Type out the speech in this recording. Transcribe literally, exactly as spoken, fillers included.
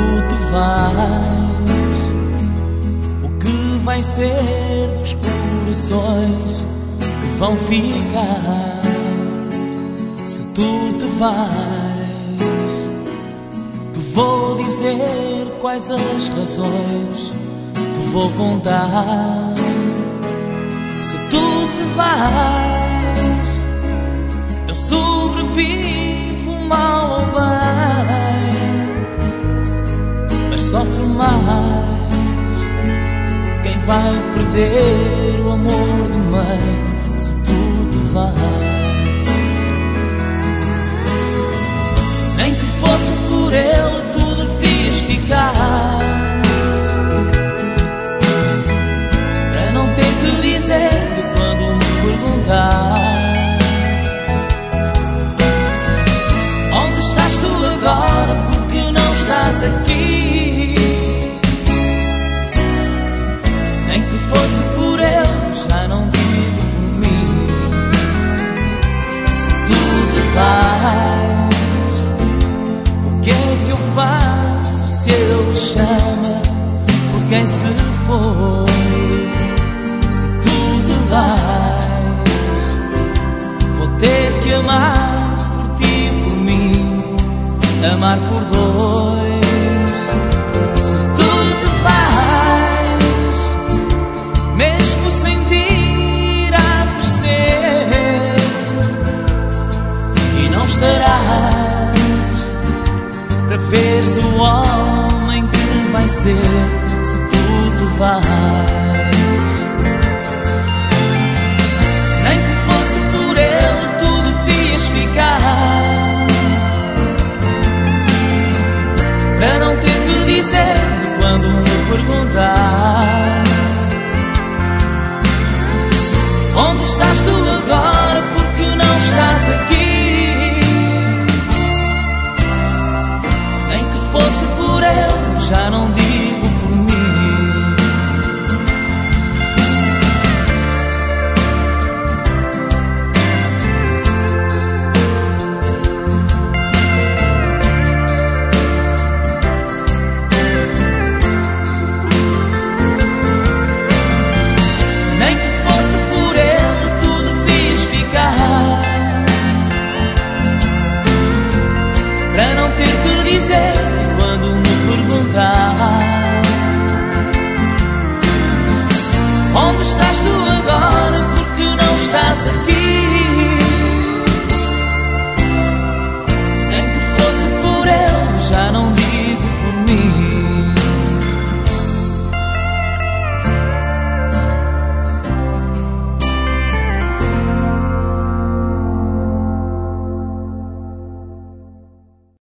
te vais, o que vai ser dos corações que vão ficar? Se tu te vais, que vou dizer quais as razões que vou contar. Se tu te vais, eu sobrevivo mal ou bem, mas sofre mais quem vai perder o amor de mãe. Se tu te vais, nem que fosse por ele, tu devias ficar, para não ter que dizer que quando me perguntar onde estás tu agora, porque não estás aqui, nem que fosse por ele, já não digo por mim. Se tu te vais, o que é que eu faço se ele chama por quem se foi? Se tu te vais, vou ter que amar por ti e por mim, amar por dois. Se tu te vais, mesmo sem ti irá crescer, e não estarás para veres o homem que vai ser. Se tu te vais, nem que fosse por ele, tu devias ficar, para não ter que dizer quando me perguntar onde estás tu agora, porque não estás aqui, nem que fosse por ele, já não digo por mim. Nem que fosse por ele, tu devias ficar, para não ter que dizer quando me perguntar onde estás tu agora, porque não estás aqui,